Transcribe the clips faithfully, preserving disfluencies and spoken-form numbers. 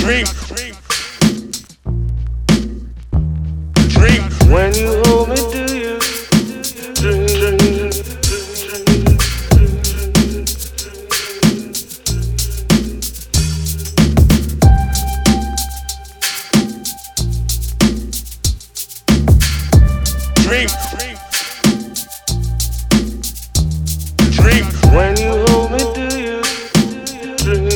dream. Dream. When you hold me, do you dream? Dream. Dream. When you hold me, do you dream?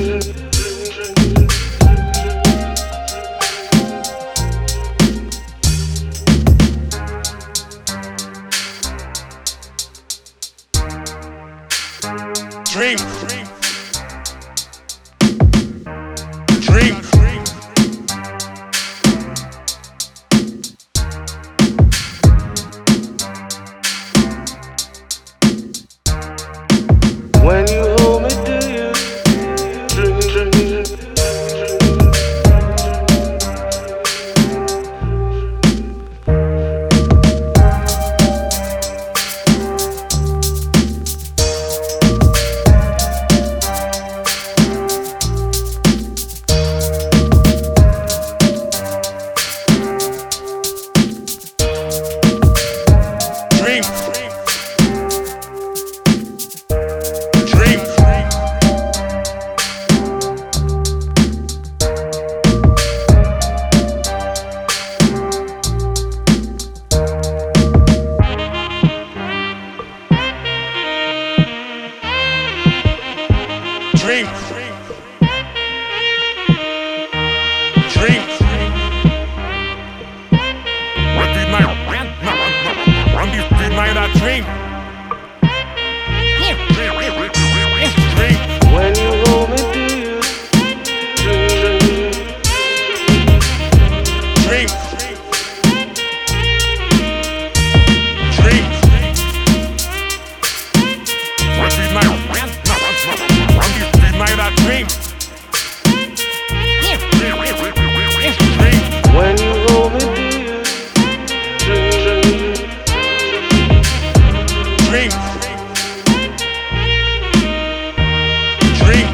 Dream. Dream. When you hold me, do you dream? Dream. Dream. Dream. What did my Run this did my not dream? Dream. When you hold me, do you dream? Dream. Dream. What did my Run this did my not dream? Dream. When you hold me, do you dream? Dream. Dream.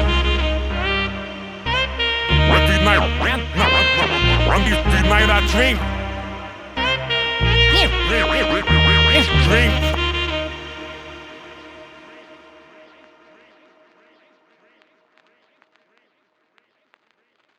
What did my Run this did my not dream? Dream.